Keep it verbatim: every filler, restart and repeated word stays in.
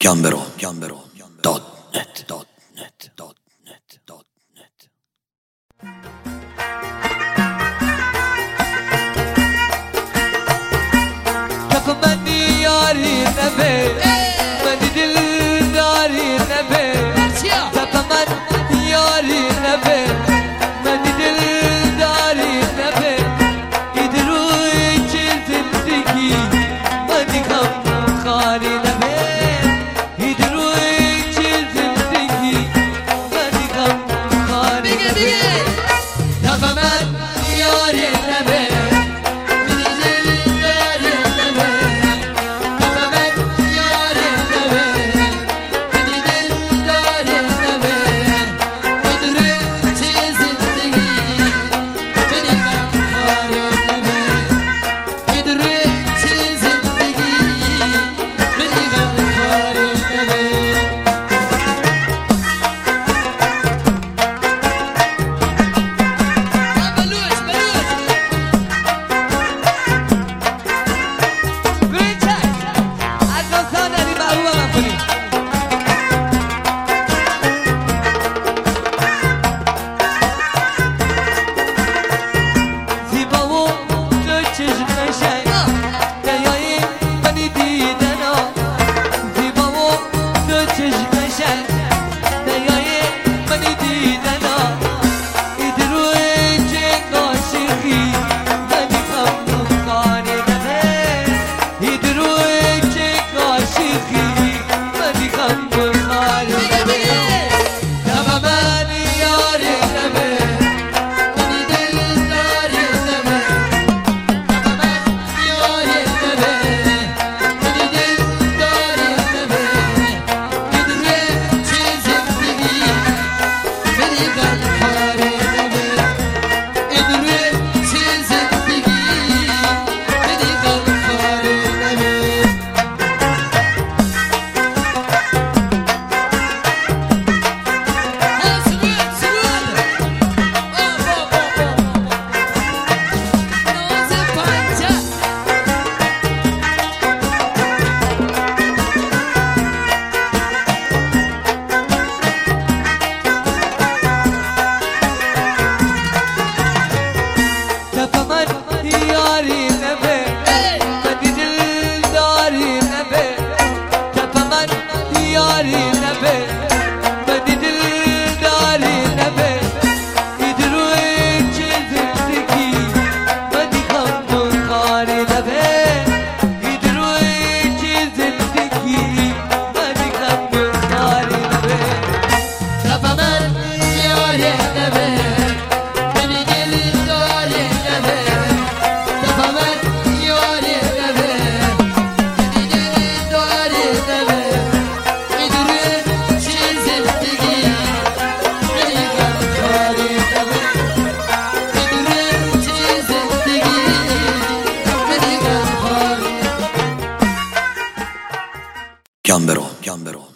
Gambero, Gambero, dot net, dot net, dot net, dot net. كف مني ياري نبي مني دل داري نبي كف من ياري نبي مني دل داري نبي يدروي جلد الدقي مني كم خالي نبي يدروي جلد الدقي مني كم خالي نبي كف من ياري نبي Gambero, Gambero.